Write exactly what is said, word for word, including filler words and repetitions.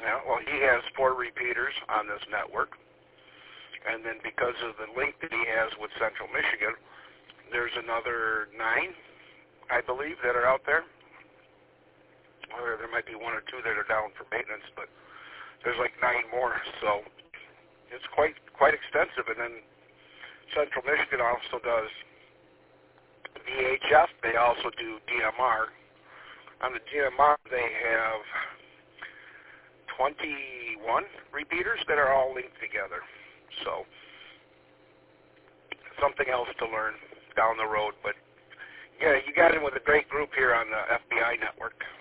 Yeah, well, he has four repeaters on this network. And then because of the link that he has with Central Michigan, there's another nine, I believe, that are out there. Or there might be one or two that are down for maintenance, but there's like nine more. So it's quite quite extensive. And then Central Michigan also does V H F. They also do D M R. On the D M R, they have twenty-one repeaters that are all linked together. So something else to learn down the road. But yeah, you got in with a great group here on the F B I network.